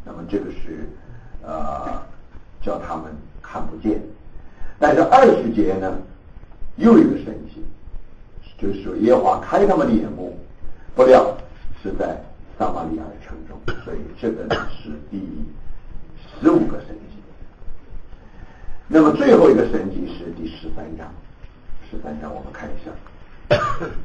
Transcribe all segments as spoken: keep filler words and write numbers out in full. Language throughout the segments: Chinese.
那么这个是呃叫他们看不见。但是二十节呢，又一个神迹，就是说耶和华开他们的眼目，不料是在撒玛利亚的城中，所以这个呢是第十五个神迹。那么最后一个神迹是第十三章，十三章我们看一下，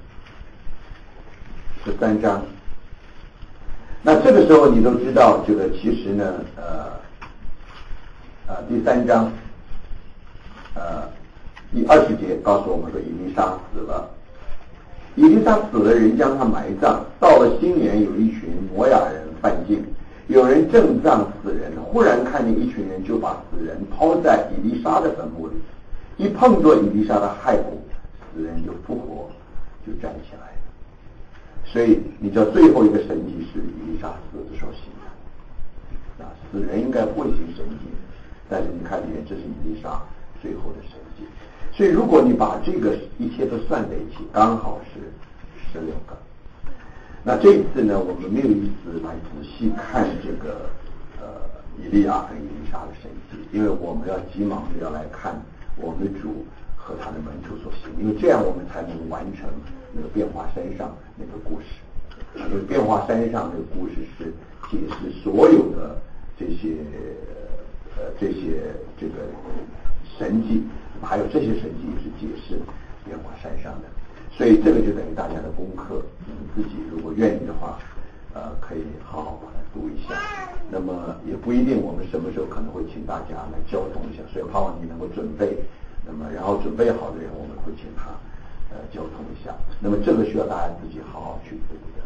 十三章。那这个时候你都知道，这个其实呢，呃，呃，第三章，呃，第二十节告诉我们说，以利沙死了。以利沙死了，人将他埋葬。到了新年，有一群摩亚人犯境，有人正葬死人，忽然看见一群人就把死人抛在以利沙的坟墓里，一碰着以利沙的骸骨，死人就复活，就站起来了。所以你知道最后一个神迹是以利沙死的时候行的，啊，死人应该不会行神迹，但是你看里面这是以利沙最后的神迹。所以如果你把这个一切都算在一起，刚好是十六个。那这一次呢，我们没有意思来仔细看这个呃以利亚和以利沙的神迹，因为我们要急忙的要来看我们的主和他的门徒所行，因为这样我们才能完成那个变化山上那个故事。因为变化山上那个故事是解释所有的这些呃这些这个神迹，还有这些神迹也是解释变化山上的。所以这个就等于大家的功课，你们自己如果愿意的话，呃，可以好好把它读一下。那么也不一定我们什么时候可能会请大家来交通一下，所以盼望你能够准备。那么然后准备好的人，我们会请他呃交通一下。那么这个需要大家自己好好去读的。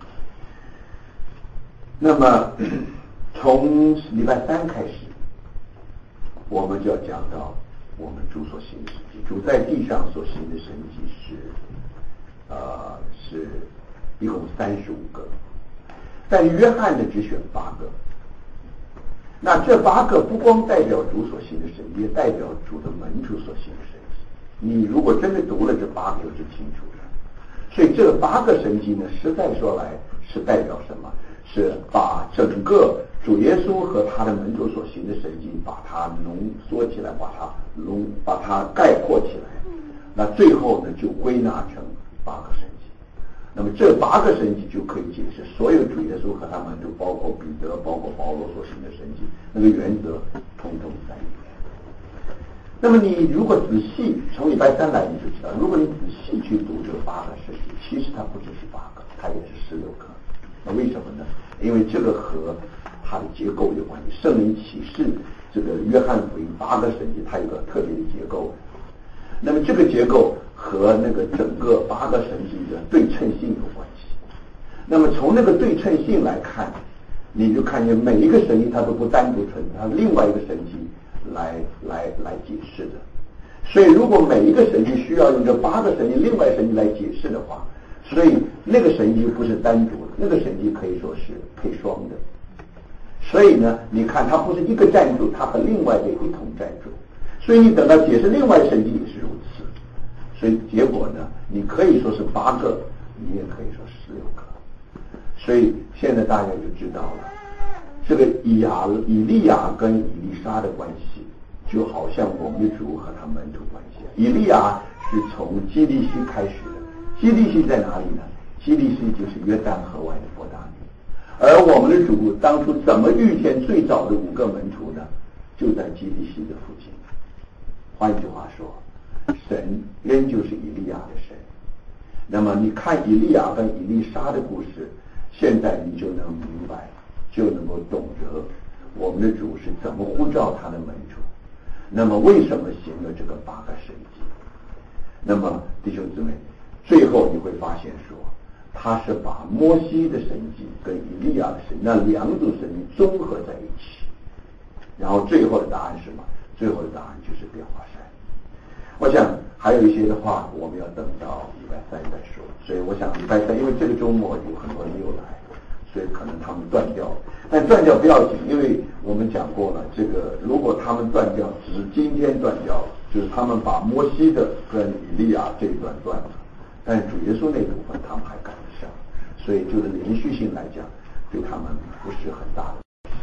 那么从礼拜三开始，我们就要讲到我们主所行的神迹。主在地上所行的神迹是呃是一共三十五个，但约翰呢只选八个。那这八个不光代表主所行的神迹，也代表主的门徒所行的神迹。你如果真的读了这八个，就是清楚的。所以这八个神迹呢，实在说来是代表什么？是把整个主耶稣和他的门徒所行的神迹，把它浓缩起来，把它浓，把它概括起来。那最后呢，就归纳成八个神迹。那么这八个神迹就可以解释所有主耶稣和他门徒，包括彼得、包括保罗所行的神迹，那个原则统统在里面。那么你如果仔细从礼拜三来，你就知道，如果你仔细去读这八个神迹，其实它不只是八个，它也是十六个。那为什么呢？因为这个和它的结构有关系。圣灵启示这个约翰福音八个神迹，它有个特别的结构。那么这个结构和那个整个八个神迹的对称性有关系。那么从那个对称性来看，你就看见每一个神迹它都不单独存在，它另外一个神迹来来来解释的。所以如果每一个神迹需要用这八个神迹另外神迹来解释的话，所以那个神迹不是单独的，那个神迹可以说是配双的。所以呢，你看它不是一个站住，它和另外的一同站住。所以你等到解释另外神迹也是如此。所以结果呢，你可以说是八个，你也可以说十六个。所以现在大家就知道了，这个以亚以利亚跟以利沙的关系，就好像我们的主和他门徒关系。以利亚是从基利西开始的，基利西在哪里呢？基利西就是约旦河外的伯大尼。而我们的主当初怎么遇见最早的五个门徒呢？就在基利西的附近。换句话说，神仍旧是以利亚的神。那么你看以利亚跟以利沙的故事，现在你就能明白，就能够懂得我们的主是怎么呼召他的门徒，那么为什么行了这个八个神迹。那么弟兄姊妹，最后你会发现说，他是把摩西的神迹跟以利亚的神那两种神迹综合在一起，然后最后的答案是什么？最后的答案就是变化山。我想还有一些的话，我们要等到礼拜三再说。所以我想礼拜三，因为这个周末有很多人没有来，所以可能他们断掉。但断掉不要紧，因为我们讲过了，这个如果他们断掉，只是今天断掉，就是他们把摩西的跟以利亚这一段断了，但是主耶稣那部分他们还赶得上，所以就是连续性来讲，对他们不是很大的。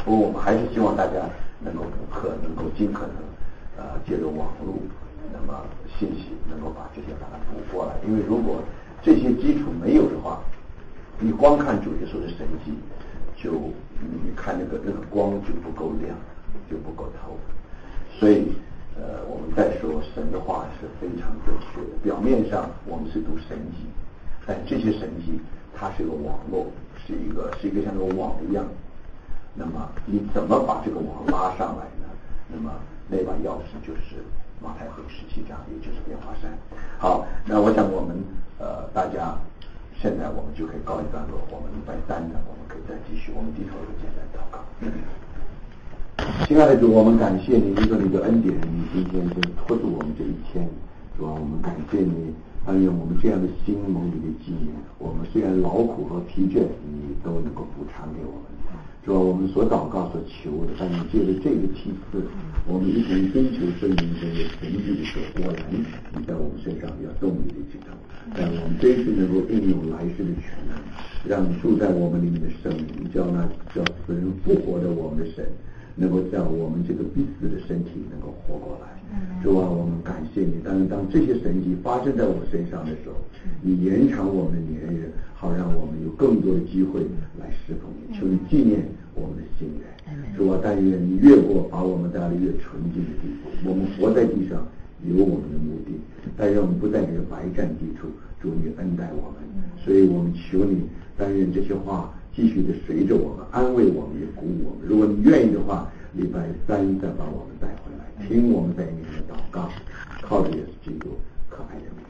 不过我们还是希望大家能够补课，能够尽可能呃借助网络，那么信息能够把这些把它补过来。因为如果这些基础没有的话，你光看主耶稣的神迹，就你看那个那个光就不够亮，就不够透。所以呃，我们再说神的话是非常准确的。表面上我们是读神迹，但这些神迹它是个网络，是一个是一个像个网一样。那么你怎么把这个网拉上来呢？那么那把钥匙就是马太福音十七章，也就是变化山。好，那我想我们呃大家现在我们就可以告一段落。我们礼拜三呢，我们可以再继续。我们低头一个简单祷告。亲爱的主，我们感谢你，因为你的恩典，你今天就托住我们这一天。主啊，我们感谢你，但愿我们这样的心蒙你的纪念。我们虽然劳苦和疲倦，你都能够补偿给我们。主啊，我们所祷告、所求的，但你借着这个梯次，我们一同追求生命中有神迹的时候，果然你在我们身上要动你的指头。但我们这一次能够应用来世的权能，让你住在我们里面的圣灵，叫那叫死人复活的我们的神，能够叫我们这个必死的身体能够活过来。主啊，我们感谢你。但是当这些神迹发生在我身上的时候，你延长我们的年日，好让我们有更多的机会来侍奉你。求你纪念我们的心愿。主啊，但愿你越过把我们带到越纯净的地步。我们活在地上有我们的目的，但愿我们不在这个白占地处。主你恩待我们，所以我们求你，但愿这些话继续的随着我们，安慰我们，也鼓舞我们。如果你愿意的话，礼拜三再把我们带回来，听我们在你的祷告，靠着耶稣基督可爱的名。